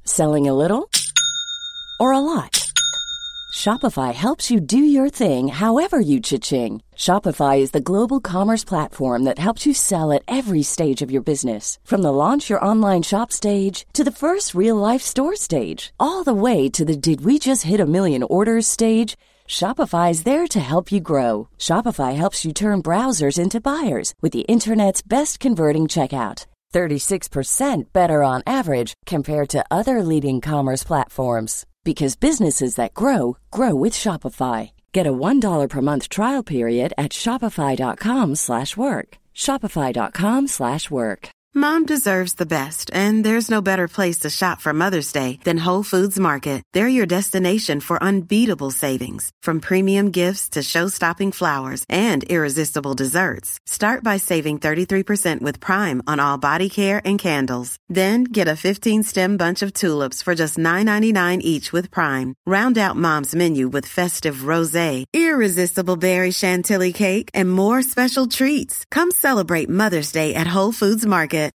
Selling a little or a lot? Shopify helps you do your thing however you cha-ching. Shopify is the global commerce platform that helps you sell at every stage of your business. From the launch your online shop stage to the first real-life store stage, all the way to the did we just hit a million orders stage. Shopify is there to help you grow. Shopify helps you turn browsers into buyers with the internet's best converting checkout. 36% better on average compared to other leading commerce platforms. Because businesses that grow, grow with Shopify. Get a $1 per month trial period at shopify.com/work. Shopify.com/work. Mom deserves the best, and there's no better place to shop for Mother's Day than Whole Foods Market. They're your destination for unbeatable savings, from premium gifts to show-stopping flowers and irresistible desserts. Start by saving 33% with Prime on all body care and candles. Then get a 15-stem bunch of tulips for just $9.99 each with Prime. Round out Mom's menu with festive rosé, irresistible berry chantilly cake, and more special treats. Come celebrate Mother's Day at Whole Foods Market.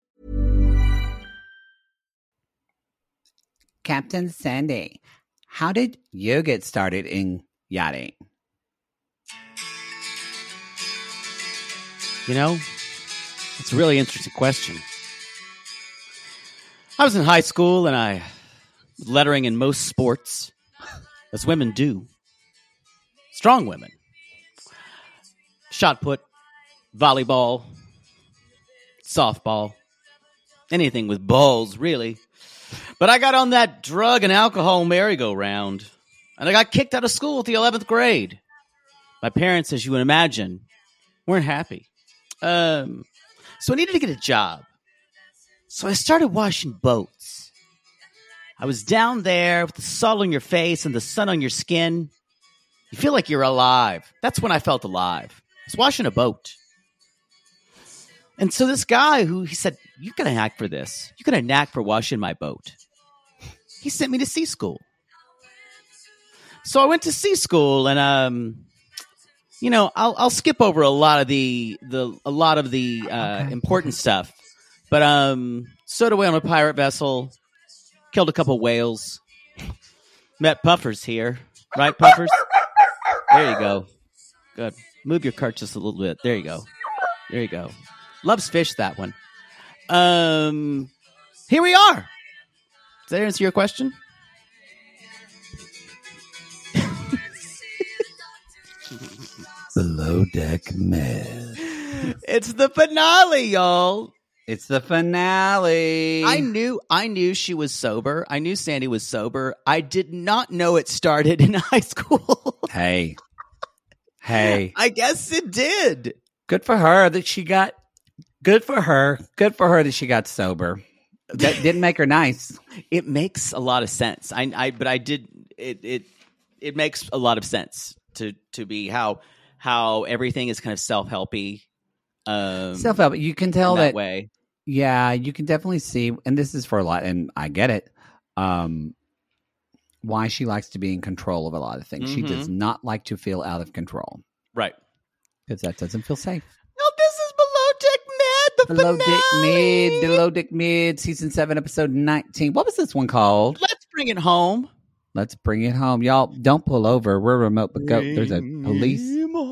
Captain Sandy, how did you get started in yachting? You know, it's a really interesting question. I was in high school and I was lettering in most sports, as women do. Strong women. Shot put, volleyball, softball, anything with balls, really. But I got on that drug and alcohol merry-go-round, and I got kicked out of school at the 11th grade. My parents, as you would imagine, weren't happy. So I needed to get a job. So I started washing boats. I was down there with the salt on your face and the sun on your skin. You feel like you're alive. That's when I felt alive. I was washing a boat. And so this guy he said, "You're going to knack for this. You're going to knack for washing my boat." He sent me to sea school. So I went to sea school, and I'll skip over a lot of the important stuff. But stowed away on a pirate vessel, killed a couple whales, met puffers here, right, puffers? There you go. Good. Move your cart just a little bit. There you go. There you go. Loves fish, that one. Here we are. Does that answer your question? Below Deck Med. It's the finale, y'all. It's the finale. I knew she was sober. I knew Sandy was sober. I did not know it started in high school. Hey. I guess it did. Good for her that she got. Good for her that she got sober. That didn't make her nice. It makes a lot of sense. It makes a lot of sense to be how everything is kind of self-helpy. Self-help. You can tell that way. Yeah, you can definitely see, and this is for a lot, and I get it. Why she likes to be in control of a lot of things. Mm-hmm. She does not like to feel out of control. Right. Because that doesn't feel safe. No, this is Below Deck Med, the finale. Below Deck Mid, Season 7, Episode 19. What was this one called? Let's bring it home. Let's bring it home. Y'all, don't pull over. We're remote, but go. There's a police.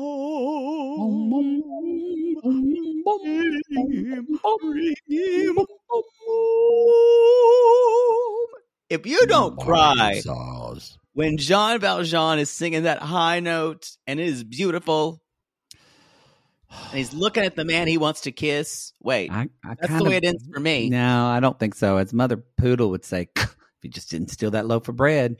If you don't cry when Jean Valjean is singing that high note and it is beautiful, and he's looking at the man he wants to kiss, wait, that's the way it ends for me. No, I don't think so. As Mother Poodle would say, if you just didn't steal that loaf of bread.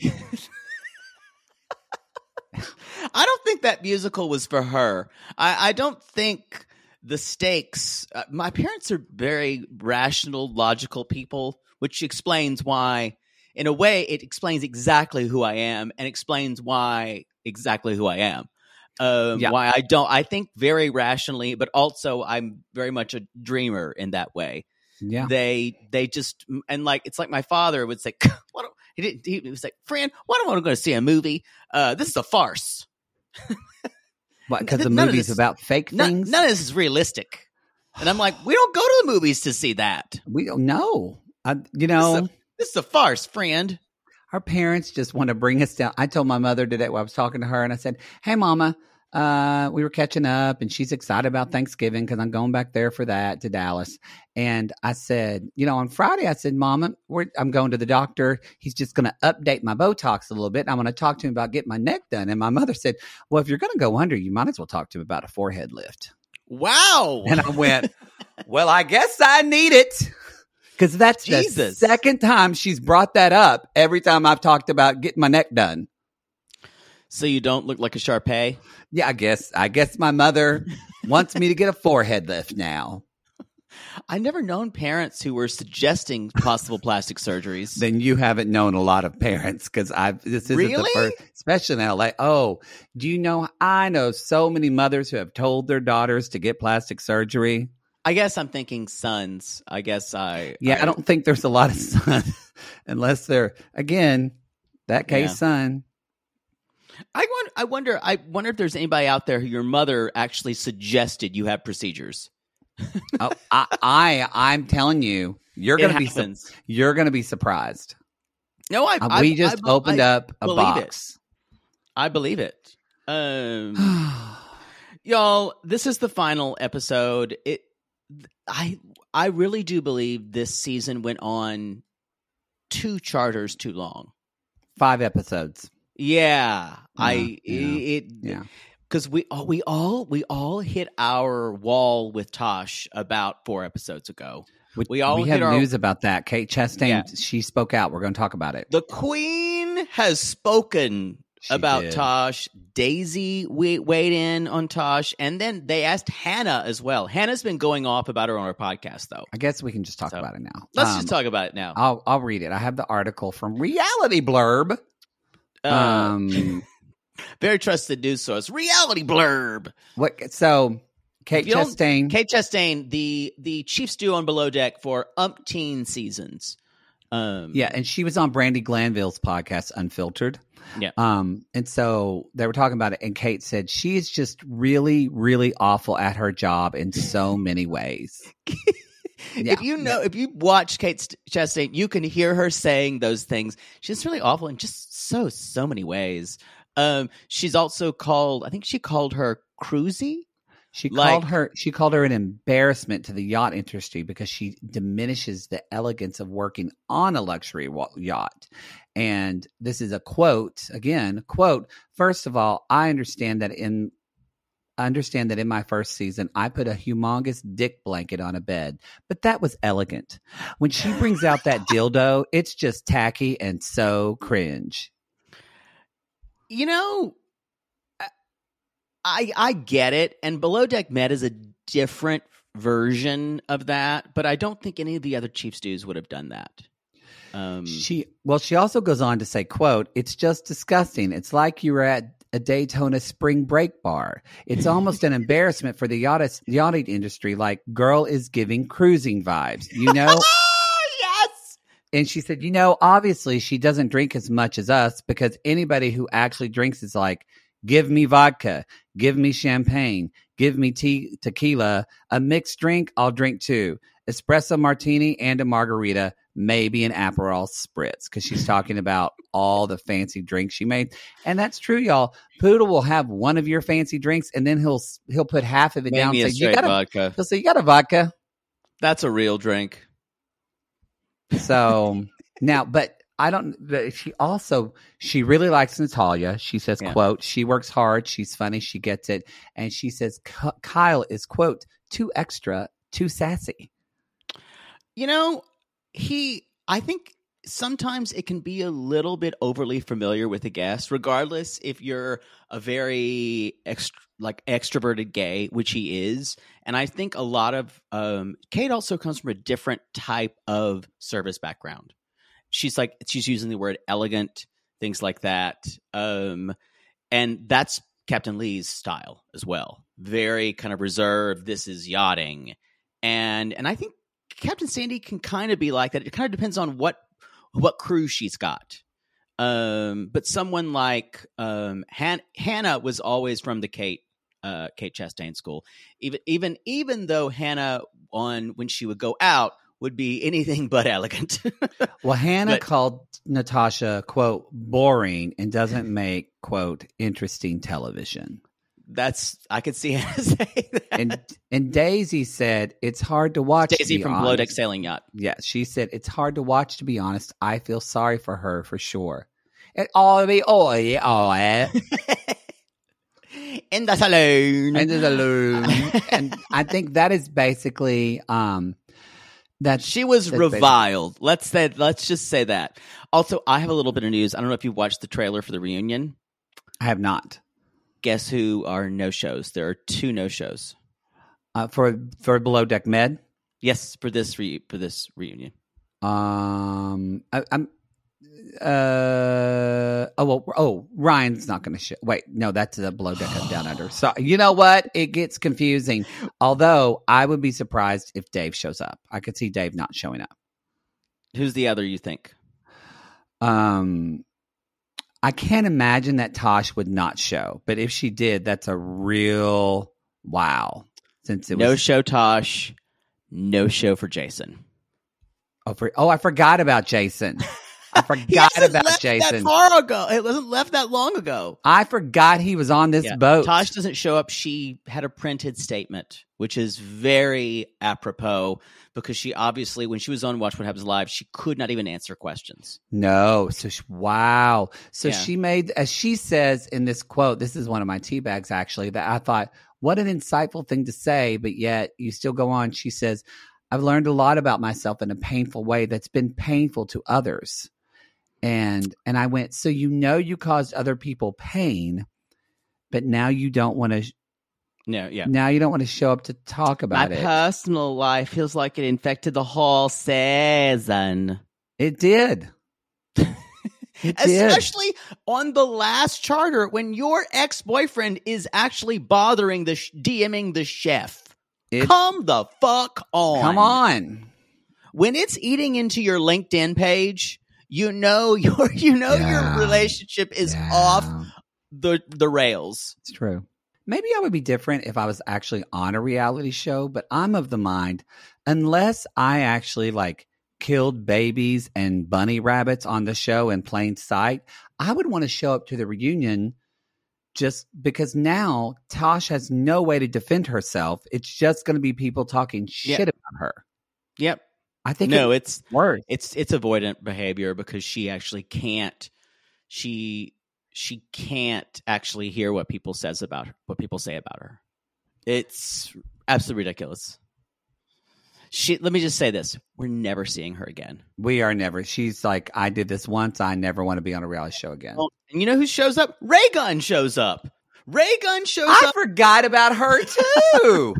I don't think that musical was for her. I don't think the stakes. My parents are very rational, logical people, which explains why, in a way, it explains exactly who I am and explains why exactly who I am. Why I think very rationally, but also I'm very much a dreamer in that way. Yeah. They just, and like, it's like my father would say, he was like, "Friend, why don't I want to go see a movie? This is a farce." What, because the movie's about fake things? None of this is realistic. And I'm like, we don't go to the movies to see that. We don't know. This is a farce, friend. Our parents just want to bring us down. I told my mother today while I was talking to her, and I said, "Hey, Mama, we were catching up, and she's excited about Thanksgiving because I'm going back there for that to Dallas." And I said, on Friday, I said, "Mama, I'm going to the doctor. He's just going to update my Botox a little bit. And I'm going to talk to him about getting my neck done." And my mother said, "Well, if you're going to go under, you might as well talk to him about a forehead lift." Wow. And I went, "Well, I guess I need it." Because that's the second time she's brought that up every time I've talked about getting my neck done. So you don't look like a Shar-Pei? Yeah, I guess my mother wants me to get a forehead lift now. I've never known parents who were suggesting possible plastic surgeries. Then you haven't known a lot of parents because this isn't the first, especially in LA. Oh, do you know? I know so many mothers who have told their daughters to get plastic surgery. I guess I'm thinking sons. I don't think there's a lot of sons unless they're, again, that case son. I wonder if there's anybody out there who your mother actually suggested you have procedures. Oh, I'm telling you, you're going to be surprised. No, we just opened up a box. I believe it. Y'all, this is the final episode. I really do believe this season went on 2 charters too long. 5 episodes. Yeah. Because we all hit our wall with Tosh about 4 episodes ago. We have news about that. Kate Chastain, she spoke out. We're going to talk about it. The Queen has spoken about Tosh. Daisy weighed in on Tosh, and then they asked Hannah as well. Hannah's been going off about her on her podcast, though. I guess we can just talk about it now. Let's just talk about it now. I'll read it. I have the article from Reality Blurb. Very trusted news source. Reality Blurb. What? So Kate Chastain, the chief stew on Below Deck for umpteen seasons. And she was on Brandi Glanville's podcast, Unfiltered. Yeah. And so they were talking about it, and Kate said she's just really, really awful at her job in so many ways. If you watch Kate Chastain, you can hear her saying those things. She's really awful in just so many ways. She's also called her cruisy. She called her an embarrassment to the yacht industry because she diminishes the elegance of working on a luxury yacht. And this is a quote, again, "First of all, I understand that in my first season, I put a humongous dick blanket on a bed, but that was elegant. When she brings out that dildo, it's just tacky and so cringe." I get it, and Below Deck Med is a different version of that, but I don't think any of the other chief stews would have done that. She also goes on to say, quote, "It's just disgusting. It's like you were at a Daytona spring break bar. It's almost an embarrassment for the yachting industry, like girl is giving cruising vibes, Yes. And she said, obviously she doesn't drink as much as us because anybody who actually drinks is like, give me vodka, give me champagne, give me tequila, a mixed drink, I'll drink too. Espresso martini and a margarita, maybe an Aperol spritz," because she's talking about all the fancy drinks she made. And that's true, y'all. Poodle will have one of your fancy drinks, and then he'll put half of it down and say, vodka. He'll say, "You got a vodka?" That's a real drink. So now, but I don't. She really likes Natalia. She says, quote, "She works hard. She's funny. She gets it." And she says, Kyle is, quote, "too extra, too sassy." I think sometimes it can be a little bit overly familiar with a guest, regardless if you're a very extroverted gay, which he is. And I think a lot of Kate also comes from a different type of service background. She's using the word elegant, things like that. And that's Captain Lee's style as well. Very kind of reserved. This is yachting. And I think Captain Sandy can kind of be like that. It kind of depends on what crew she's got. But someone like Hannah was always from the Kate Chastain school. Even though Hannah when she would go out would be anything but elegant. Well, Hannah But- called Natasha, quote, boring and doesn't make, quote, interesting television. I could see Hannah say that. And Daisy said, it's hard to watch. Daisy to be from honest. Below Deck Sailing Yacht. Yeah, she said, it's hard to watch, to be honest. I feel sorry for her, for sure. In the saloon. And I think that is basically that She was that's reviled. Let's just say that. Also, I have a little bit of news. I don't know if you watched the trailer for the reunion. I have not. Guess who are no-shows? There are 2 no-shows. For Below Deck Med. Yes, for this reunion. Ryan's not going to show. Wait, no, that's the Below Deck of Down Under. So you know what? It gets confusing. Although I would be surprised if Dave shows up. I could see Dave not showing up. Who's the other you think? I can't imagine that Tosh would not show, but if she did, that's a real wow. Since it was No show Tosh, no show for Jason. I forgot about Jason. I forgot about Jason. That far ago. It wasn't left that long ago. I forgot he was on this boat. Tosh doesn't show up. She had a printed statement, which is very apropos because she obviously, when she was on Watch What Happens Live, she could not even answer questions. No. So, wow. So Yeah. she made, as she says in this quote, this is one of my tea bags actually, that I thought, what an insightful thing to say, but yet you still go on. She says, I've learned a lot about myself in a painful way that's been painful to others. And I went, so you caused other people pain, but now you don't want to. Now you don't want to show up to talk about My it. personal life feels like it infected the whole season. It did. It did. Especially on the last charter when your ex-boyfriend is actually bothering DMing the chef. Come the fuck on. Come on. When it's eating into your LinkedIn page, you know your relationship is off the rails. It's true. Maybe I would be different if I was actually on a reality show, but I'm of the mind, unless I actually killed babies and bunny rabbits on the show in plain sight, I would want to show up to the reunion just because now Tosh has no way to defend herself. It's just going to be people talking shit about her. Yep. I think it's worse. It's avoidant behavior because she actually can't. She can't actually hear what people say about her. It's absolutely ridiculous. Let me just say this: we're never seeing her again. We are never. She's like, I did this once. I never want to be on a reality show again. Well, and you know who shows up? Raygun shows up. Raygun shows I up. forgot about her too.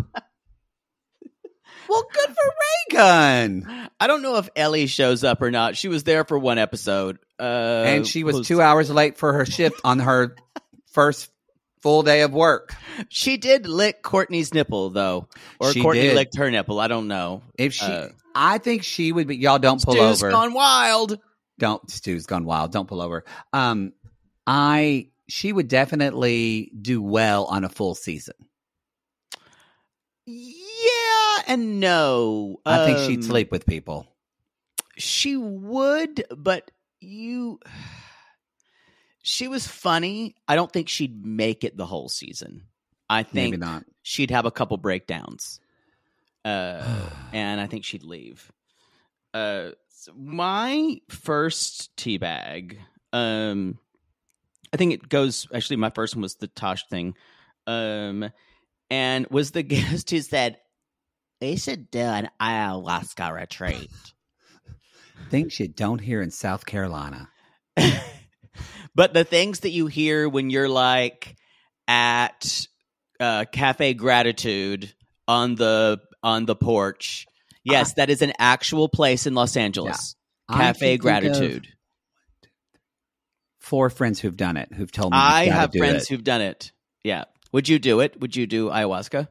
Well, good for Raygun. I don't know if Ellie shows up or not. She was there for one episode. And she was 2 hours late for her shift on her first full day of work. She did lick Courtney's nipple, though. Or She Courtney did. licked her nipple. I don't know. If she, I think she would be. Y'all don't pull Stu's over. gone wild. Stu's gone wild. Don't pull over. She would definitely do well on a full season. Yeah and no. I think she'd sleep with people. She would, but she was funny. I don't think she'd make it the whole season. I think Maybe not. she'd have a couple breakdowns. And I think she'd leave. So my first teabag, I think it goes, actually my first one was the Tosh thing. And was the guest who said, they should do an ayahuasca retreat. Things you don't hear in South Carolina. But the things that you hear when you're at Cafe Gratitude on the porch. Yes, that is an actual place in Los Angeles. Yeah. Cafe Gratitude. 4 friends who've done it, who've told me I you gotta have do friends it. who've done it. Yeah. Would you do it? Would you do ayahuasca?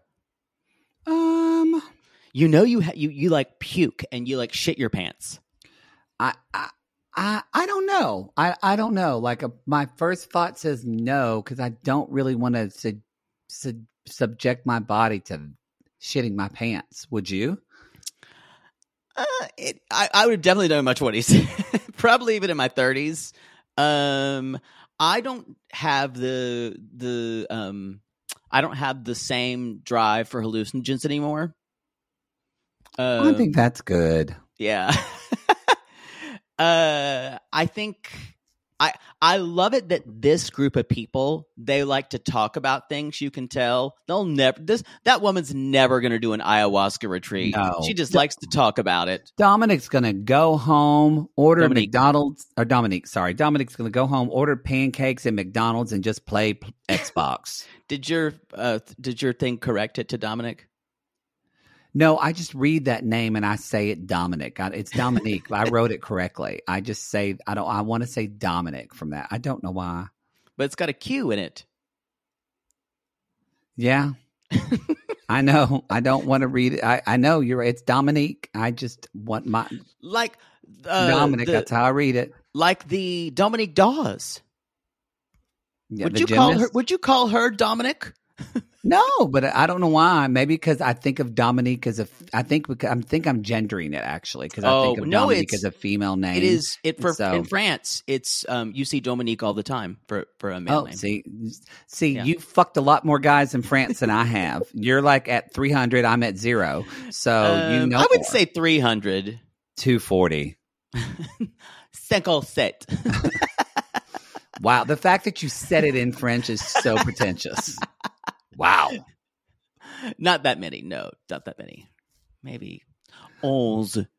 You know you like puke and you like shit your pants. I don't know. I don't know. My first thought says no because I don't really want to subject my body to shitting my pants. Would you? I would have definitely done much what he said. Probably even in my 30s. I don't have I don't have the same drive for hallucinogens anymore. I think that's good. Yeah. I think I love it that this group of people, they like to talk about things. You can tell that woman's never going to do an ayahuasca retreat. No. She just likes to talk about it. Dominic's going to go home, order McDonald's, or Dominic's going to go home, order pancakes at McDonald's and just play Xbox. Did your thing correct it to Dominic? No, I just read that name and I say it Dominic. It's Dominique. I wrote it correctly. I just say I want to say Dominic from that. I don't know why. But it's got a Q in it. Yeah. I know. I don't want to read it. I know you're right. It's Dominique. I just want my Dominic. That's how I read it. Like the Dominique Dawes. Yeah, Would you call her Dominic? No, but I don't know why. Maybe because I think of Dominique as I think I'm gendering it actually because I think of Dominique as a female name. It is in France. It's you see Dominique all the time for a male name. See, yeah. You fucked a lot more guys in France than I have. You're like at 300. I'm at 0. So I would more. Say 300. 240. 57. Wow, the fact that you said it in French is so pretentious. Wow. Not that many. No, not that many. Maybe 11.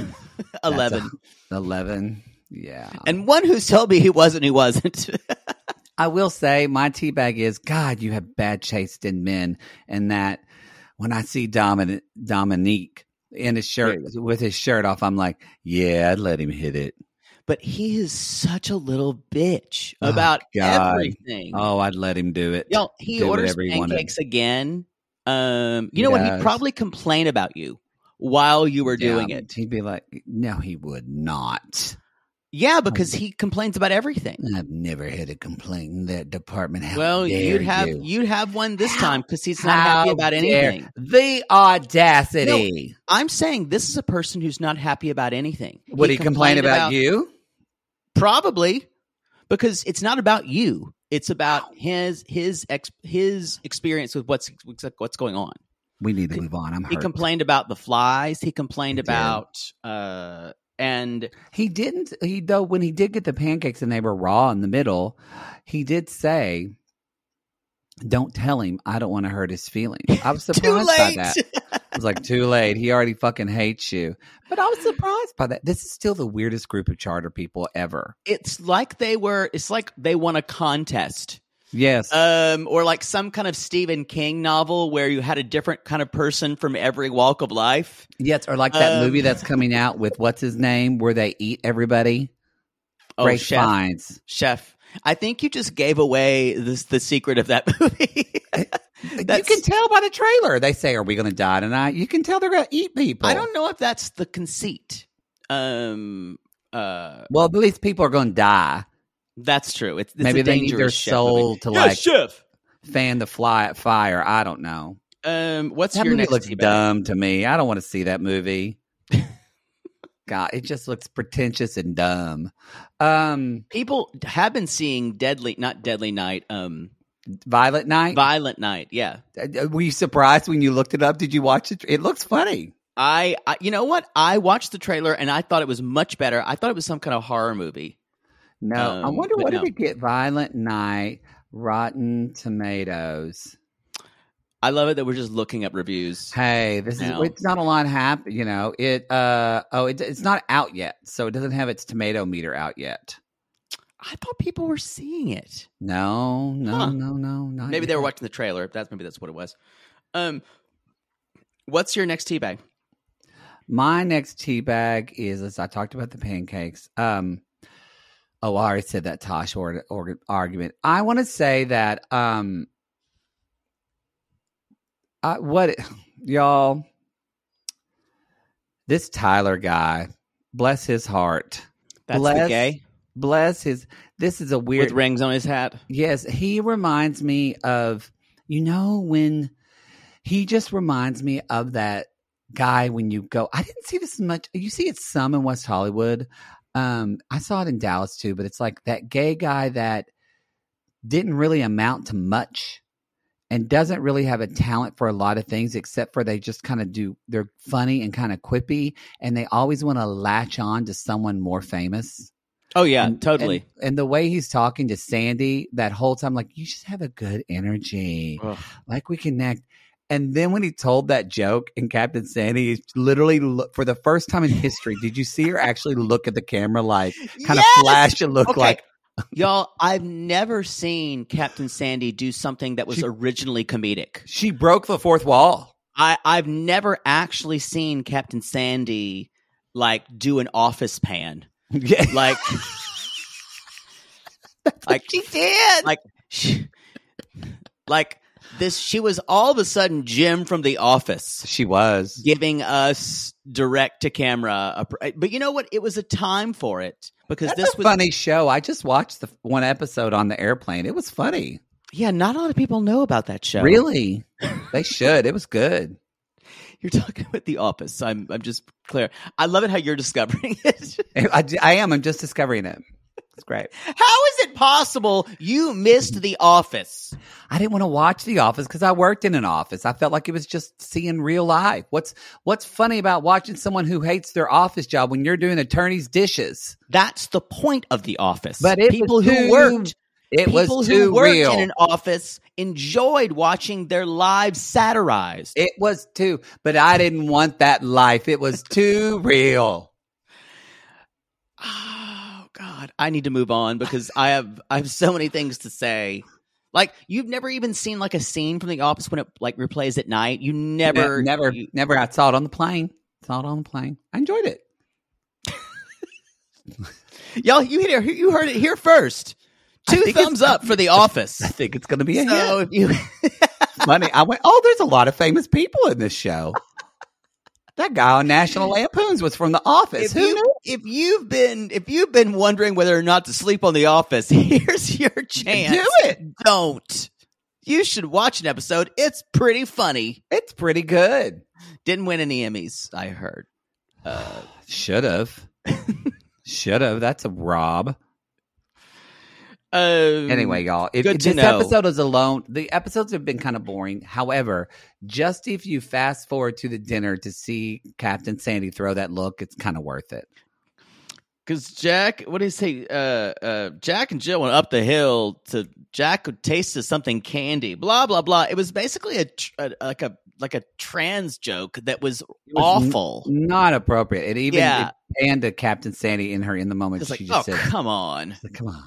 11. Yeah. And one who told me he wasn't. I will say my teabag is, God, you have bad taste in men. And that when I see Dominique in his shirt, with his shirt off, I'm like, yeah, I'd let him hit it. But he is such a little bitch about everything. Oh, I'd let him do it. He orders pancakes again. You know what? He'd probably complain about you while you were doing it. He'd be like, no, he would not. Yeah, because he complains about everything. I've never had a complaint in that department. You'd have one this time because he's not happy about anything. The audacity. No, I'm saying this is a person who's not happy about anything. Would he complain about you? Probably, because it's not about you. It's about his experience with what's going on. We need to move on. I'm hurt. He complained about the flies. He complained about and he didn't. Though when he did get the pancakes and they were raw in the middle, he did say, "Don't tell him. I don't want to hurt his feelings." I was surprised by that. I was like, too late. He already fucking hates you. But I was surprised by that. This is still the weirdest group of charter people ever. It's like they won a contest. Yes. Or like some kind of Stephen King novel where you had a different kind of person from every walk of life. Yes, or like that movie that's coming out with what's his name where they eat everybody. Ray Fiennes. Chef. I think you just gave away the secret of that movie. You can tell by the trailer. They say, "Are we going to die tonight?" You can tell they're going to eat people. I don't know if that's the conceit. Well, at least people are going to die. That's true. It's maybe they need their soul movie. to fan the fire. I don't know. What's that your movie next looks teabag? dumb to me. I don't want to see that movie. God, it just looks pretentious and dumb. People have been seeing not Deadly Night. Violent Night? Violent Night, yeah. Were you surprised when you looked it up? Did you watch it? It looks funny. I you know what? I watched the trailer and I thought it was much better. I thought it was some kind of horror movie. No, I wonder what did it get? Violent Night, Rotten Tomatoes. I love it that we're just looking up reviews. Hey, it's not a lot happening. You know, it's not out yet, so it doesn't have its tomato meter out yet. I thought people were seeing it. No, not maybe yet. they were watching the trailer. Maybe that's what it was. What's your next teabag? My next teabag is, as I talked about the pancakes. I already said that Tosh argument. I want to say that y'all, this Tyler guy, bless his heart. That's the gay? Bless his. This is a weird. With rings on his hat? Yes. He reminds me of, when he just reminds me of that guy when you go. I didn't see this much. You see it some in West Hollywood. I saw it in Dallas too, but it's like that gay guy that didn't really amount to much and doesn't really have a talent for a lot of things, except for they just kind of they're funny and kind of quippy, and they always want to latch on to someone more famous. Oh, yeah, totally. And the way he's talking to Sandy that whole time, like, you just have a good energy. Ugh. Like, we connect. And then when he told that joke in Captain Sandy, he literally, for the first time in history, did you see her actually look at the camera, like, kind of flash and look like. Y'all, I've never seen Captain Sandy do something that was originally comedic. She broke the fourth wall. I've never actually seen Captain Sandy, like, do an office pan. Yeah. Like she did. Like this, she was all of a sudden Jim from The Office. She was giving us direct to camera. But you know what? It was a time for it because That's this a was funny show. I just watched the one episode on the airplane. It was funny. Yeah, not a lot of people know about that show. Really? They should. It was good. You're talking about The Office. I'm just clear. I love it how you're discovering it. I am. I'm just discovering it. It's great. How is it possible you missed The Office? I didn't want to watch The Office because I worked in an office. I felt like it was just seeing real life. What's funny about watching someone who hates their office job when you're doing attorney's dishes? That's the point of The Office. But people who worked too real. In an office enjoyed watching their lives satirized. It was too, but I didn't want that life. It was too real. Oh God, I need to move on because I have so many things to say. Like, you've never even seen like a scene from The Office when it like replays at night. You never. I saw it on the plane. I enjoyed it. Y'all, you heard it here first. 2 thumbs up for The Office. I think it's going to be a so hit. if you Funny. I went, there's a lot of famous people in this show. That guy on National Lampoons was from The Office. If you've been wondering whether or not to sleep on The Office, here's your chance. Do it. Don't. You should watch an episode. It's pretty funny. It's pretty good. Didn't win any Emmys, I heard. Should have. That's a rob. Anyway, y'all, if good to this know. episode is alone, the episodes have been kind of boring. However, just if you fast forward to the dinner to see Captain Sandy throw that look, it's kind of worth it. Because Jack, what did he say? Jack and Jill went up the hill to Jack could taste of something candy. Blah blah blah. It was basically like a trans joke that was awful, not appropriate. It even panned to Captain Sandy in the moment. It's she like, just said, come on. Come on.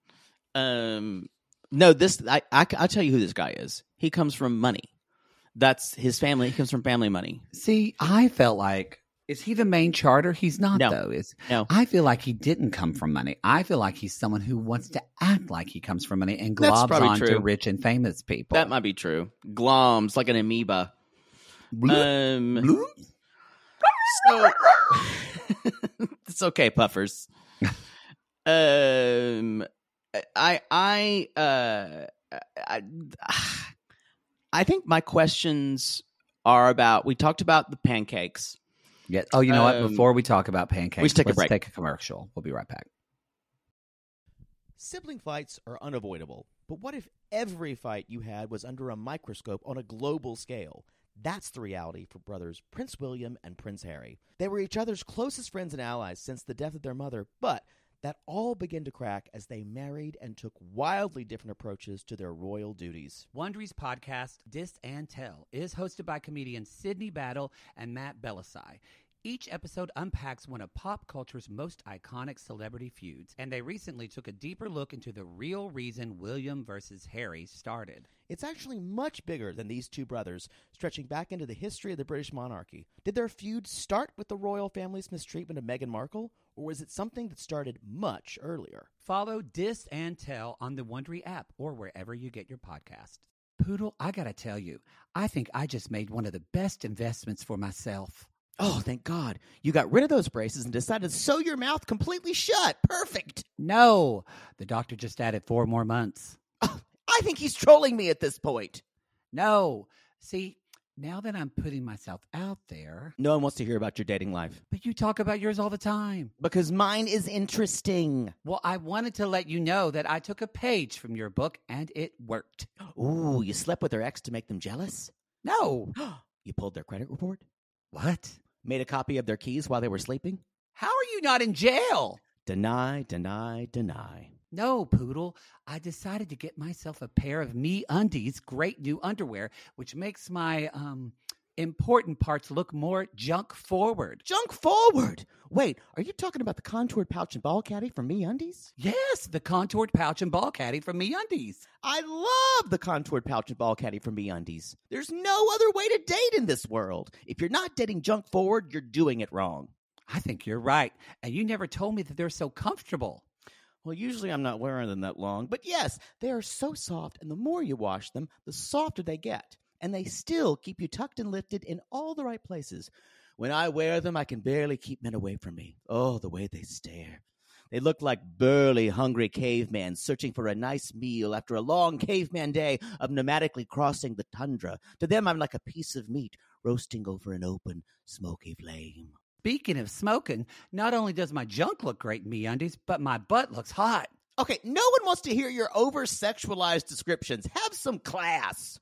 No, this I'll tell you who this guy is. He comes from money. That's his family. He comes from family money. See, I felt like, is he the main charter? He's not, though. No. I feel like he didn't come from money. I feel like he's someone who wants to act like he comes from money and globs on to rich and famous people. That might be true. Gloms like an amoeba. Bloop. So it's okay, puffers. I think my questions are about. We talked about the pancakes. Yeah. Oh, you know what? Before we talk about pancakes, we should take a let's break. Take a commercial. We'll be right back. Sibling fights are unavoidable, but what if every fight you had was under a microscope on a global scale? That's the reality for brothers Prince William and Prince Harry. They were each other's closest friends and allies since the death of their mother, but that all began to crack as they married and took wildly different approaches to their royal duties. Wondery's podcast, Dis and Tell, is hosted by comedians Sydney Battle and Matt Belisai. Each episode unpacks one of pop culture's most iconic celebrity feuds, and they recently took a deeper look into the real reason William versus Harry started. It's actually much bigger than these two brothers, stretching back into the history of the British monarchy. Did their feud start with the royal family's mistreatment of Meghan Markle, or was it something that started much earlier? Follow Dis and Tell on the Wondery app or wherever you get your podcasts. Poodle, I gotta tell you, I think I just made one of the best investments for myself. Oh, thank God. You got rid of those braces and decided to sew your mouth completely shut. Perfect. No, the doctor just added 4 more months. I think he's trolling me at this point. No, see, Now that I'm putting myself out there. No one wants to hear about your dating life. But you talk about yours all the time. Because mine is interesting. Well, I wanted to let you know that I took a page from your book and it worked. Ooh, you slept with their ex to make them jealous? No. You pulled their credit report? What? Made a copy of their keys while they were sleeping? How are you not in jail? Deny, deny, deny. No, Poodle. I decided to get myself a pair of MeUndies great new underwear, which makes my important parts look more junk forward. Junk forward? Wait, are you talking about the contoured pouch and ball caddy from MeUndies? Yes, the contoured pouch and ball caddy from MeUndies. I love the contoured pouch and ball caddy from MeUndies. There's no other way to date in this world. If you're not dating junk forward, you're doing it wrong. I think you're right. And you never told me that they're so comfortable. Well, usually I'm not wearing them that long, but yes, they are so soft, and the more you wash them, the softer they get. And they still keep you tucked and lifted in all the right places. When I wear them, I can barely keep men away from me. Oh, the way they stare. They look like burly, hungry cavemen searching for a nice meal after a long caveman day of nomadically crossing the tundra. To them, I'm like a piece of meat roasting over an open, smoky flame. Speaking of smoking, not only does my junk look great in MeUndies, but my butt looks hot. Okay, no one wants to hear your over-sexualized descriptions. Have some class.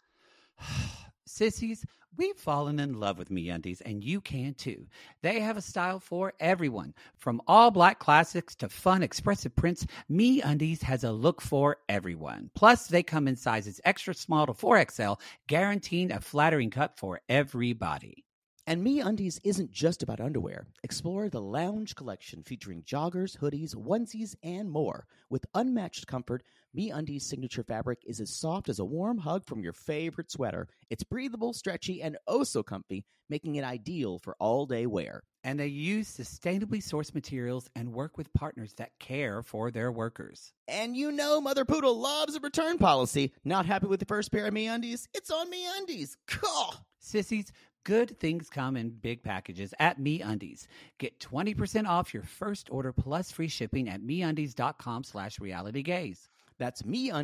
Sissies, we've fallen in love with MeUndies, and you can too. They have a style for everyone. From all black classics to fun, expressive prints, MeUndies has a look for everyone. Plus, they come in sizes extra small to 4XL, guaranteeing a flattering cut for everybody. And MeUndies isn't just about underwear. Explore the Lounge collection featuring joggers, hoodies, onesies, and more. With unmatched comfort, MeUndies' signature fabric is as soft as a warm hug from your favorite sweater. It's breathable, stretchy, and oh so comfy, making it ideal for all-day wear. And they use sustainably sourced materials and work with partners that care for their workers. And you know Mother Poodle loves a return policy. Not happy with the first pair of MeUndies? It's on MeUndies. Cool. Sissies, good things come in big packages at MeUndies. Get 20% off your first order plus free shipping at MeUndies.com/realitygaze. That's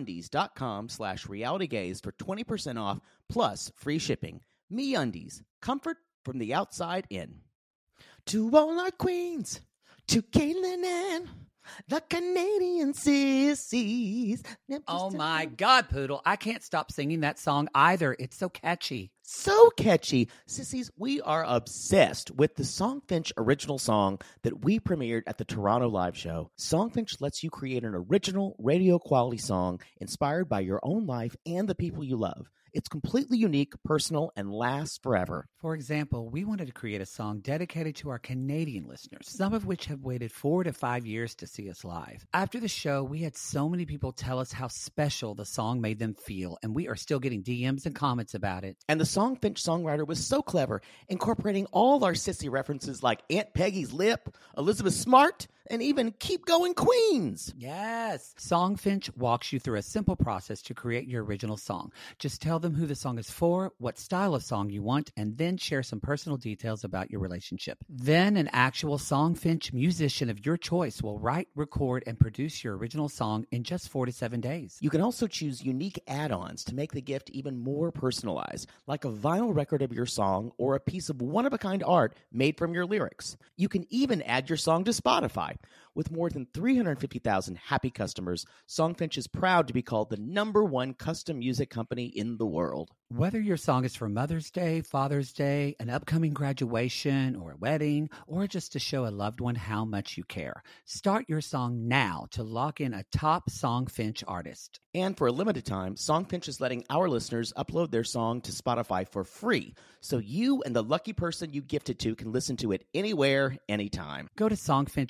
MeUndies.com/realitygaze for 20% off plus free shipping. MeUndies, comfort from the outside in. To all our queens, to Caitlin and the Canadian sissies. Oh my God, Poodle. I can't stop singing that song either. It's so catchy. So catchy. Sissies, we are obsessed with the Songfinch original song that we premiered at the Toronto Live Show. Songfinch lets you create an original radio quality song inspired by your own life and the people you love. It's completely unique, personal, and lasts forever. For example, we wanted to create a song dedicated to our Canadian listeners, some of which have waited 4 to 5 years to see us live. After the show, we had so many people tell us how special the song made them feel, and we are still getting DMs and comments about it. And the Songfinch songwriter was so clever, incorporating all our sissy references like Aunt Peggy's Lip, Elizabeth Smart, and even Keep Going Queens. Yes. Songfinch walks you through a simple process to create your original song. Just tell them who the song is for, what style of song you want, and then share some personal details about your relationship. Then an actual Songfinch musician of your choice will write, record, and produce your original song in just 4 to 7 days. You can also choose unique add-ons to make the gift even more personalized, like a vinyl record of your song or a piece of one-of-a-kind art made from your lyrics. You can even add your song to Spotify. With more than 350,000 happy customers, Songfinch is proud to be called the #1 custom music company in the world. Whether your song is for Mother's Day, Father's Day, an upcoming graduation, or a wedding, or just to show a loved one how much you care, start your song now to lock in a top Songfinch artist. And for a limited time, Songfinch is letting our listeners upload their song to Spotify for free, so you and the lucky person you gift it to can listen to it anywhere, anytime. Go to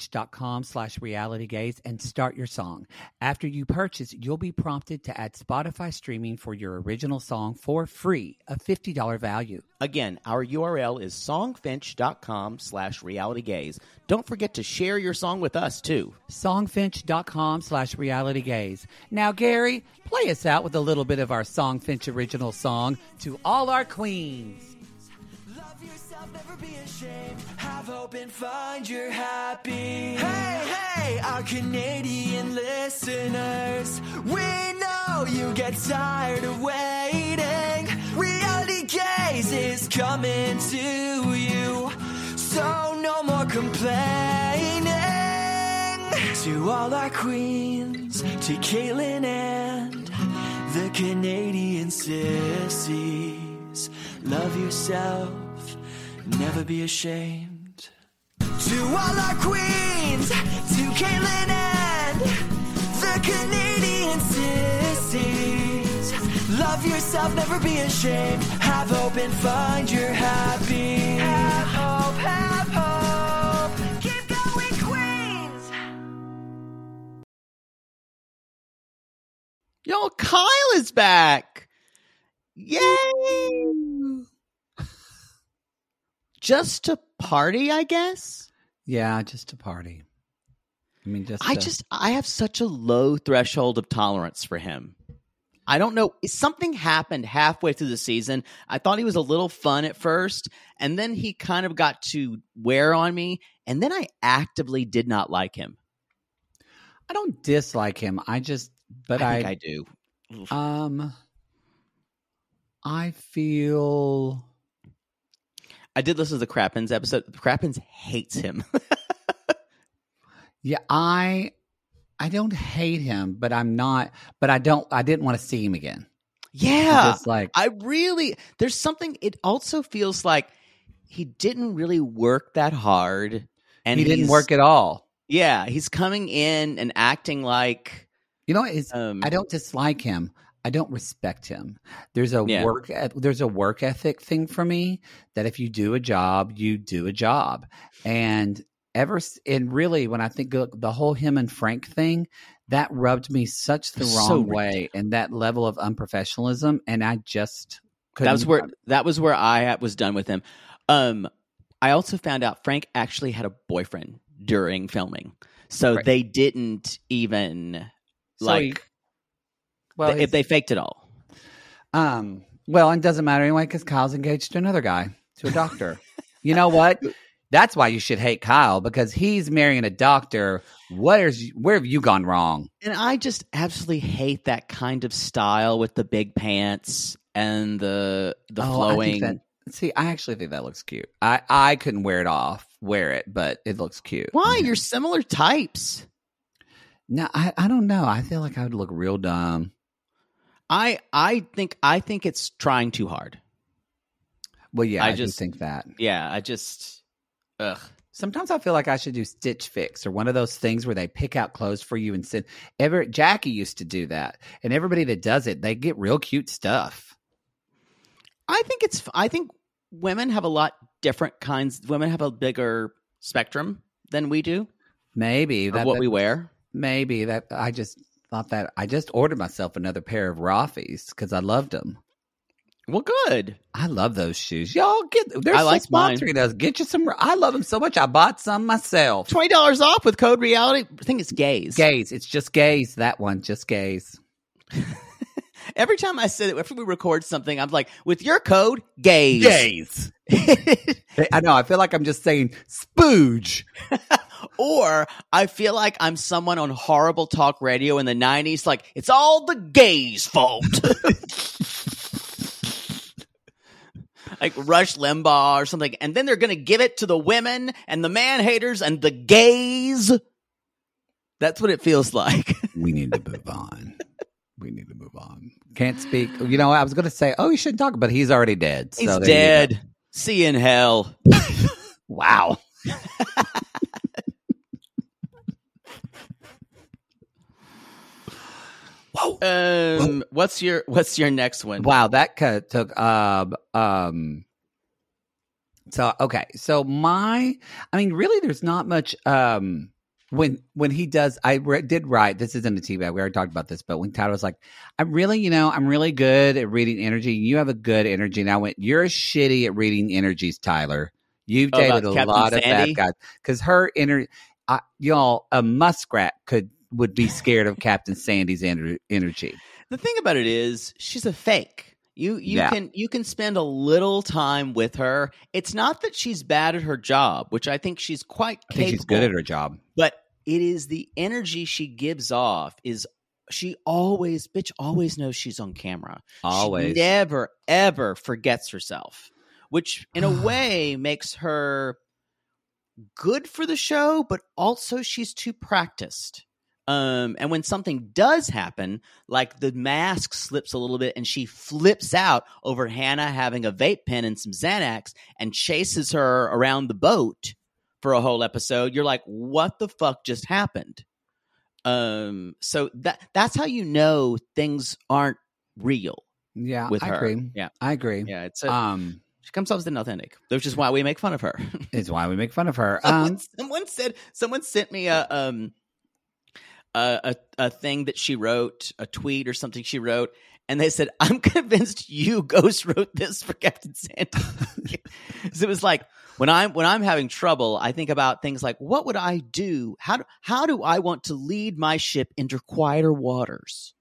songfinch.com/realitygaze and start your song. After you purchase, you'll be prompted to add Spotify streaming for your original song for free, a $50 value. Again, our URL is songfinch.com/realitygaze. Don't forget to share your song with us, too. Songfinch.com/realitygaze. Now, Gary, play us out with a little bit of our Songfinch original song, To All Our Queens. Love yourself, never be ashamed. Have hope and find your happy. Hey, hey, our Canadian listeners. We know you get tired of waiting. Reality Gaze is coming to you. So no more complaining. To all our queens, to Caitlin and the Canadian sissies, love yourself, never be ashamed. To all our queens, to Caitlin and the Canadian sissies, love yourself, never be ashamed. Have hope and find your happy. Have hope, have hope. Keep going, Queens. Yo, Kyle is back. Yay! Just to party, I guess? Yeah, just a party. I mean, I have such a low threshold of tolerance for him. I don't know. Something happened halfway through the season. I thought he was a little fun at first, and then he kind of got to wear on me, and then I actively did not like him. I don't dislike him. I think I do. I feel. I did listen to the Crappens episode. Crappens hates him. Yeah, I don't hate him, but I'm not. But I didn't want to see him again. Yeah, just like there's something. It also feels like he didn't really work that hard, and he didn't work at all. Yeah, he's coming in and acting like I don't dislike him. I don't respect him. There's a work ethic thing for me that if you do a job, you do a job, and really when I think of the whole him and Frank thing, that rubbed me such the wrong way, and that level of unprofessionalism, and I just couldn't. That was where I was done with him. I also found out Frank actually had a boyfriend during filming, so they didn't even if they faked it all. Well, it doesn't matter anyway because Kyle's engaged to another guy, to a doctor. You know what? That's why you should hate Kyle, because he's marrying a doctor. Where have you gone wrong? And I just absolutely hate that kind of style with the big pants and the flowing. I actually think that looks cute. I couldn't wear it, but it looks cute. Why? You're similar types. No, I don't know. I feel like I would look real dumb. I think it's trying too hard. Well, yeah, I just think that. Yeah, ugh. Sometimes I feel like I should do Stitch Fix or one of those things where they pick out clothes for you and send. Jackie used to do that, and everybody that does it, they get real cute stuff. I think women have a lot different kinds. Women have a bigger spectrum than we do. Maybe that's what we wear. Maybe that I just thought that I just ordered myself another pair of Rothy's because I loved them. Well, good. I love those shoes. Y'all they're sponsoring us. Get you some. I love them so much. I bought some myself. $20 off with code reality. I think it's gays. Gays. It's just gays. That one, just gays. Every time I say it, after we record something, I'm like, with your code, gays. Gays. I know. I feel like I'm just saying spooge. Or I feel like I'm someone on horrible talk radio in the 90s, like, it's all the gays' fault. Like Rush Limbaugh or something. And then they're going to give it to the women and the man-haters and the gays. That's what it feels like. We need to move on. Can't speak. You know, I was going to say, you shouldn't talk, but he's already dead. He's dead. See you in hell. Wow. Whoa. What's your next one? Wow, that took so okay. So really there's not much when he does did write, this isn't a teabag, we already talked about this, but when Tyler was like, I'm really good at reading energy, you have a good energy, and I went, you're shitty at reading energies, Tyler. You've dated a lot of bad guys because her energy, y'all, a muskrat would be scared of Captain Sandy's energy. The thing about it is, she's a fake. You can spend a little time with her. It's not that she's bad at her job, which I think she's quite capable. I think she's good at her job. But it is the energy she gives off. She always knows she's on camera. Always. She never, ever forgets herself. which in a way makes her good for the show, but also she's too practiced. And when something does happen, like the mask slips a little bit and she flips out over Hannah having a vape pen and some Xanax and chases her around the boat for a whole episode, you're like, what the fuck just happened? So that's how you know things aren't real. Yeah, with I her. agree. Yeah, I agree. yeah. She comes off as inauthentic, which is why we make fun of her. It's why we make fun of her. Someone sent me a thing that she wrote, a tweet or something she wrote, and they said, "I'm convinced you ghost wrote this for Captain Sandy." So it was like, when I'm having trouble, I think about things like, what would I do? How do I want to lead my ship into quieter waters?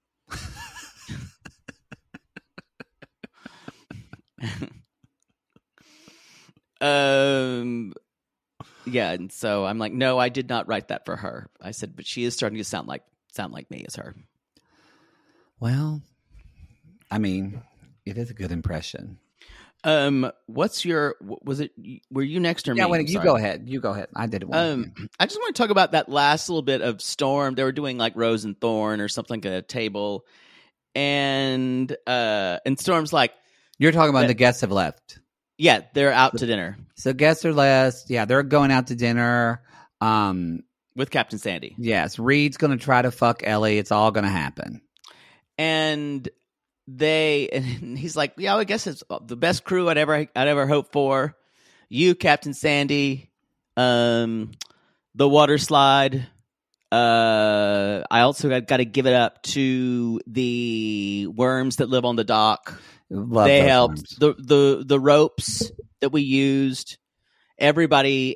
Yeah, and so I'm like, no, I did not write that for her. I said, but she is starting to sound like me as her. Well, I mean, it is a good impression. What's your? Were you next or me? Yeah, I'm you sorry. go ahead. You go ahead. I did one. I just want to talk about that last little bit of Storm. They were doing like Rose and Thorn or something at a table, and Storm's like, You're talking about the guests have left. yeah, they're out to dinner So guests are left. Yeah, they're going out to dinner. with Captain Sandy, Yes, Reed's going to try to fuck Ellie. It's all going to happen. and he's like, yeah, I guess it's the best crew I'd ever hoped for. You, Captain Sandy, the water slide. I also got to give it up to the worms that live on the dock. Love They those helped. ones. The ropes that we used. Everybody's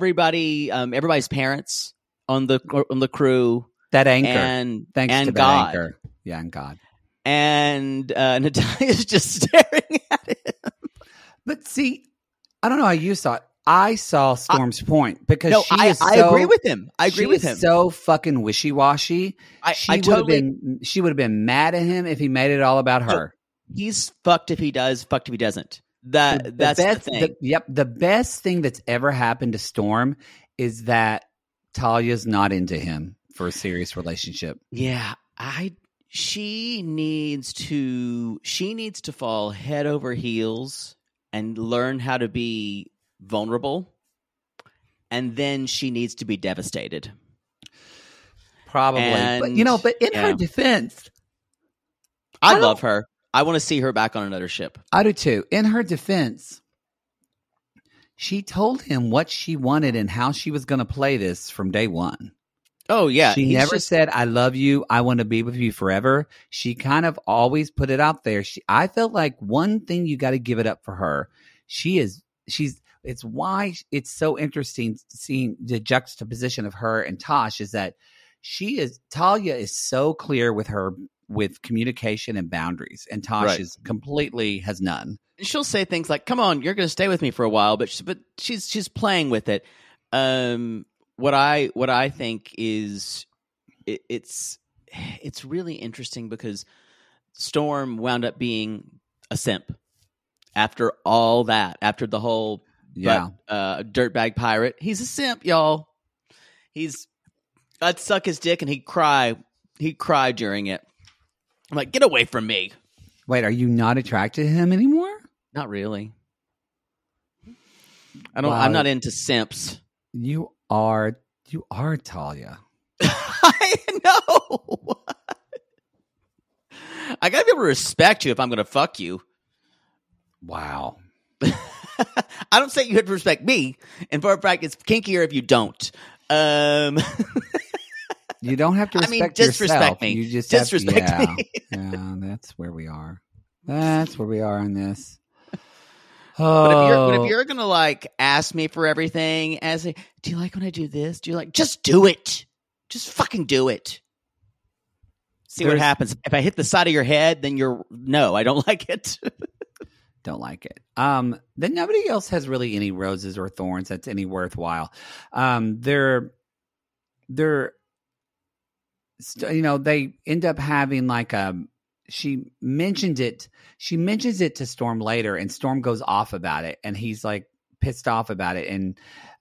parents on the crew. That anchor. And Thanks and to that God. anchor. Yeah, and God. And Natalia's just staring at him. But see, I don't know how you saw it. I saw Storm's point because No, she I is agree with him. I agree she with is him. So fucking wishy-washy. I totally. She would have been mad at him if he made it all about her. He's fucked if he does. Fucked if he doesn't. That's the thing. The best thing that's ever happened to Storm is that Talia's not into him for a serious relationship. Yeah, she needs to fall head over heels and learn how to be vulnerable, and then she needs to be devastated. Probably. But in her defense, I love her. I want to see her back on another ship. I do too. In her defense, she told him what she wanted and how she was going to play this from day one. Oh, yeah. She never said, I love you. I want to be with you forever. She kind of always put it out there. I felt like one thing you got to give it up for her. It's why it's so interesting seeing the juxtaposition of her and Tosh is that Talia is so clear with communication and boundaries, and Tosh has none. She'll say things like, "Come on, you're going to stay with me for a while," but she's playing with it. What I think is it's really interesting because Storm wound up being a simp after all that, after the whole dirtbag pirate. He's a simp, y'all. I'd suck his dick and he'd cry during it. I'm like, get away from me. Wait, are you not attracted to him anymore? Not really. I'm not into simps. You are Talia. I know. I gotta be able to respect you if I'm gonna fuck you. Wow. I don't say you have to respect me, and for a fact, it's kinkier if you don't. You don't have to respect disrespect yourself. me. You just Disrespect me. Yeah, that's where we are. That's where we are in this. But if you're gonna like ask me for everything, do you like when I do this? Do you like? Just do it. Just fucking do it. See what happens. If I hit the side of your head, then no, I don't like it. Don't like it. Then nobody else has really any roses or thorns that's any worthwhile. They end up having like she mentions it to Storm later, and Storm goes off about it, and he's like pissed off about it, and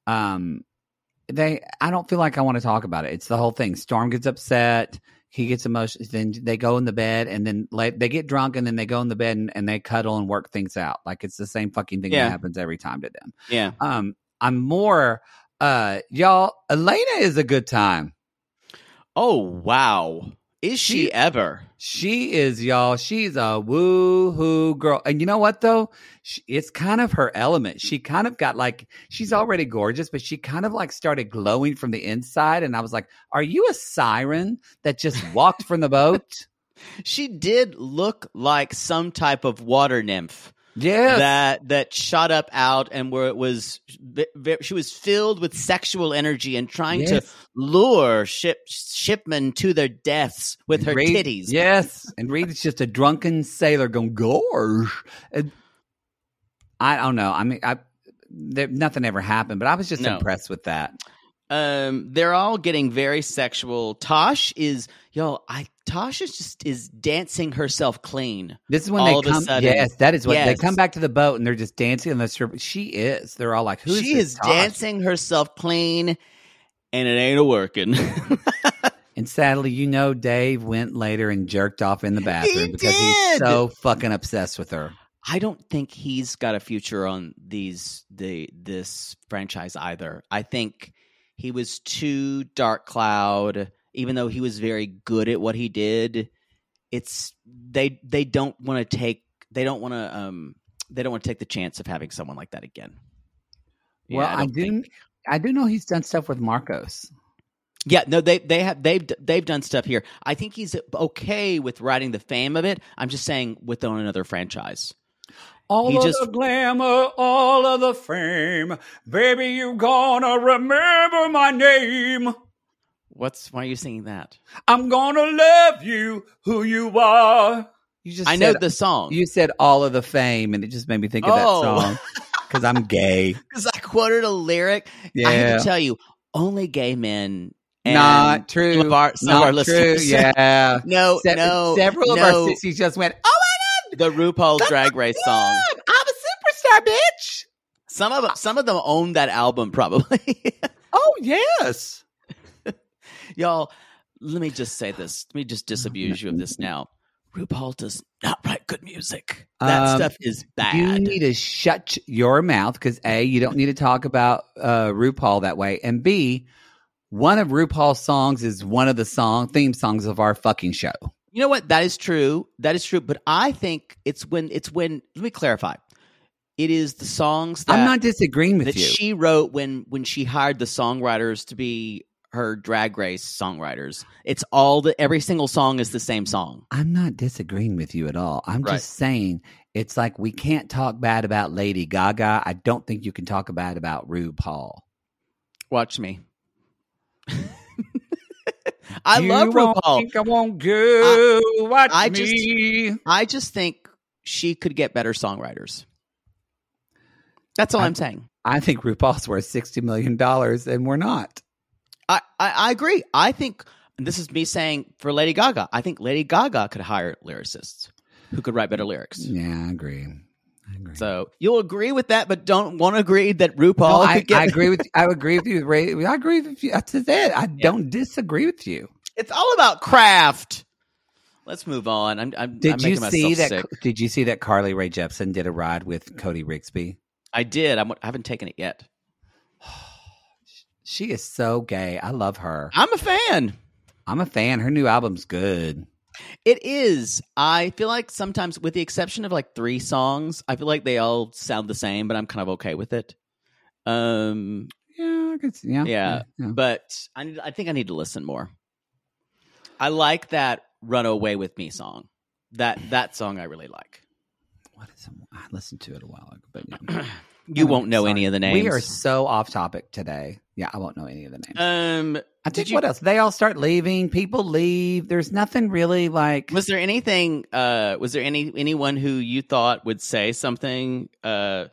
I don't feel like I want to talk about it. It's the whole thing. Storm gets upset, he gets emotional, then they go in the bed, and then they get drunk, and then they go in the bed and they cuddle and work things out. Like it's the same fucking thing that happens every time to them. Yeah. I'm more y'all, Elena is a good time. Oh wow. Is she ever? She is, y'all. She's a woo-hoo girl. And you know what, though? It's kind of her element. She kind of got like, she's already gorgeous, but she kind of like started glowing from the inside. And I was like, are you a siren that just walked from the boat? She did look like some type of water nymph. Yes. That shot up out and where it was, she was filled with sexual energy and trying to lure shipmen to their deaths with her titties. Yes. And Reed is just a drunken sailor going, gosh. I don't know. I mean, nothing ever happened, but I was just impressed with that. They're all getting very sexual. Tosh is dancing herself clean. This is when all they come. Yes, that is what they come back to the boat and they're just dancing on the strip. She is. They're all like, "Who's she this is Tosh?" dancing herself clean, and it ain't a working. And sadly, Dave went later and jerked off in the bathroom because did. He's so fucking obsessed with her. I don't think he's got a future on this franchise either. I think he was too Dark Cloud. Even though he was very good at what he did, they don't want to take the chance of having someone like that again. Well, I do know he's done stuff with Marcos. Yeah, no, they've done stuff here. I think he's okay with riding the fame of it. I'm just saying with on another franchise. The glamour, all of the fame, baby, you gonna remember my name. Why are you singing that? I'm gonna love you, who you are. I know the song. You said all of the fame, and it just made me think of that song because I'm gay. Because I quoted a lyric. Yeah. I have to tell you, only gay men. And not true. Some of our listeners. Yeah. No. Several of our sissies just went, oh my God. The RuPaul's Drag Race song. I'm a superstar, bitch. Some of them own that album, probably. Oh, yes. Y'all, let me just say this. Let me just disabuse you of this now. RuPaul does not write good music. That stuff is bad. You need to shut your mouth because A, you don't need to talk about RuPaul that way. And B, one of RuPaul's songs is one of the theme songs of our fucking show. You know what? That is true. But I think it's when, let me clarify. It is the songs that I'm not disagreeing with you. That she wrote when she hired the songwriters to be her Drag Race songwriters. It's every single song is the same song. I'm not disagreeing with you at all. I'm just saying it's like we can't talk bad about Lady Gaga. I don't think you can talk bad about RuPaul. Watch me. I love RuPaul. Think I won't go. Watch me. I just think she could get better songwriters. That's all I'm saying. I think RuPaul's worth $60 million and we're not. I agree. I think, and this is me saying for Lady Gaga, I think Lady Gaga could hire lyricists who could write better lyrics. Yeah, I agree. So you'll agree with that, but don't want to agree that RuPaul could get... I agree with you. I agree with you, Ray. I agree with you. That's it. I don't disagree with you. It's all about craft. Let's move on. Did you see that Carly Rae Jepsen did a ride with Cody Rigsby? I did. I haven't taken it yet. She is so gay. I love her. I'm a fan. Her new album's good. It is. I feel like sometimes, with the exception of like 3 songs, I feel like they all sound the same, but I'm kind of okay with it. Yeah, I could see, Yeah. But I think I need to listen more. I like that "Run Away with Me" song. That song I really like. What is it? I listened to it a while ago, but yeah. You won't know any of the names. We are so off topic today. Yeah, I won't know any of the names. I think what else? They all start leaving. People leave. There's nothing really like. Was there anything? Was there anyone who you thought would say something? Kyle,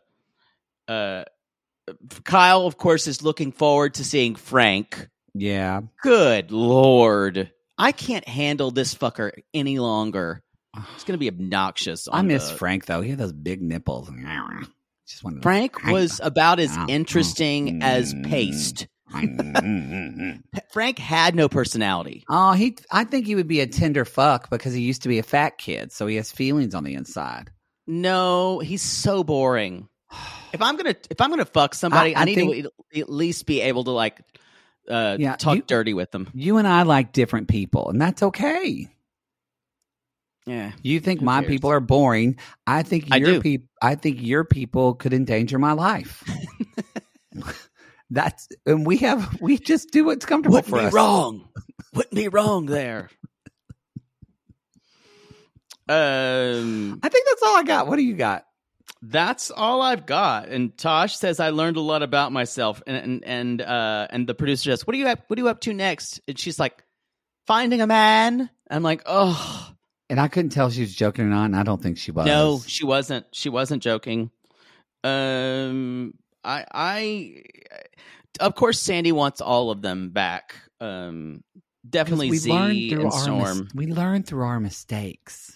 of course, is looking forward to seeing Frank. Yeah. Good Lord. I can't handle this fucker any longer. It's going to be obnoxious. I miss Frank, though. He had those big nipples. Just wanted to- Frank was about as interesting as Paste. Frank had no personality. Oh, I think he would be a tender fuck because he used to be a fat kid, so he has feelings on the inside. No, he's so boring. If I'm gonna fuck somebody, I need to at least be able to like talk dirty with them. You and I like different people, and that's okay. Yeah. You think my people are boring. I think your people could endanger my life. We just do what's comfortable for us. Wouldn't be wrong there. I think that's all I got. What do you got? That's all I've got. And Tosh says I learned a lot about myself. And the producer says, "What are you up to next?" And she's like, "Finding a man." I'm like, "Oh." And I couldn't tell if she was joking or not, and I don't think she was. No, she wasn't. She wasn't joking. Of course, Sandy wants all of them back. Definitely Z and Storm. We learned through our mistakes.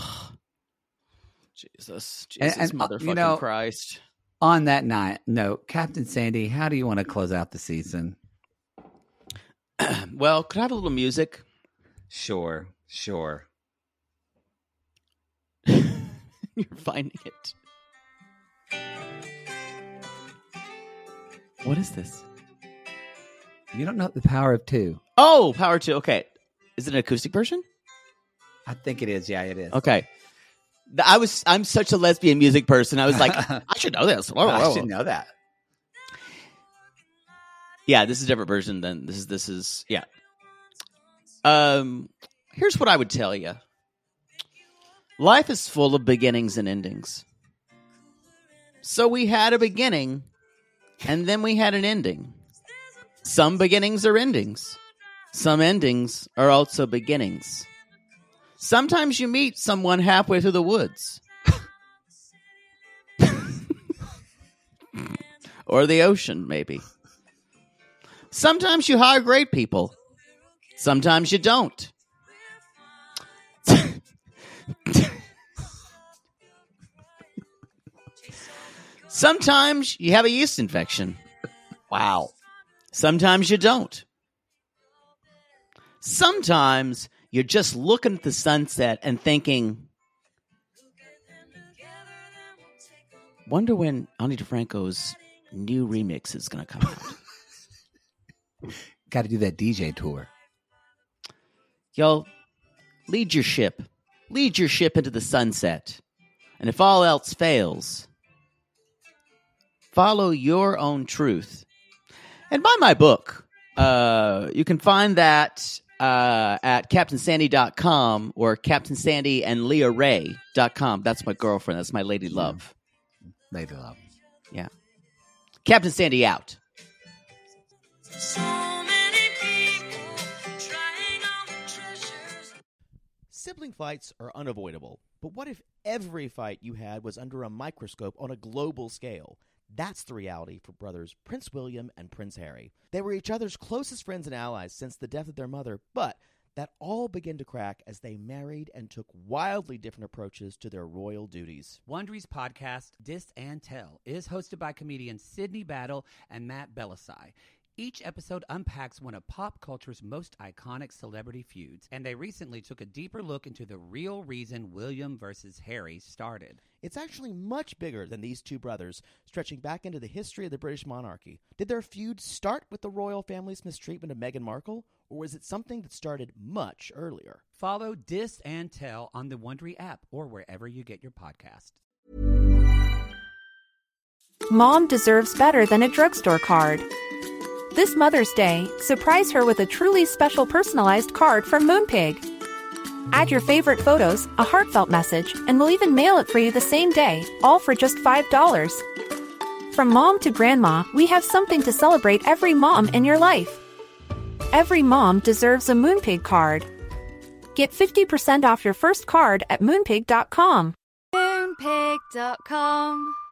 Jesus, motherfucking Christ. On that note, Captain Sandy, how do you want to close out the season? Well, could I have a little music? Sure. You're finding it. What is this? You don't know the Power of Two. Oh, Power 2. Okay. Is it an acoustic version? I think it is. Yeah, it is. Okay. I'm such a lesbian music person. I was like, I should know this. I should know that. Yeah, this is a different version than this is yeah. Here's what I would tell you. Life is full of beginnings and endings. So we had a beginning, and then we had an ending. Some beginnings are endings. Some endings are also beginnings. Sometimes you meet someone halfway through the woods. Or the ocean, maybe. Sometimes you hire great people. Sometimes you don't. Sometimes you have a yeast infection. Wow. Sometimes you don't. Sometimes you're just looking at the sunset and thinking, wonder when Ani DeFranco's new remix is going to come out. Got to do that DJ tour. Yo, lead your ship. Lead your ship into the sunset. And if all else fails, follow your own truth. And buy my book. You can find that at CaptainSandy.com or CaptainSandyandLeahRae.com. That's my girlfriend. That's my lady love. Lady love. Yeah. Captain Sandy out. So many people trying on the treasures. Sibling fights are unavoidable, but what if every fight you had was under a microscope on a global scale? That's the reality for brothers Prince William and Prince Harry. They were each other's closest friends and allies since the death of their mother, but that all began to crack as they married and took wildly different approaches to their royal duties. Wondery's podcast, Dis and Tell, is hosted by comedians Sydney Battle and Matt Belisai. Each episode unpacks one of pop culture's most iconic celebrity feuds, and they recently took a deeper look into the real reason William versus Harry started. It's actually much bigger than these two brothers, stretching back into the history of the British monarchy. Did their feud start with the royal family's mistreatment of Meghan Markle, or was it something that started much earlier? Follow Dis and Tell on the Wondery app or wherever you get your podcasts. Mom deserves better than a drugstore card. This Mother's Day, surprise her with a truly special personalized card from Moonpig. Add your favorite photos, a heartfelt message, and we'll even mail it for you the same day, all for just $5. From mom to grandma, we have something to celebrate every mom in your life. Every mom deserves a Moonpig card. Get 50% off your first card at Moonpig.com. Moonpig.com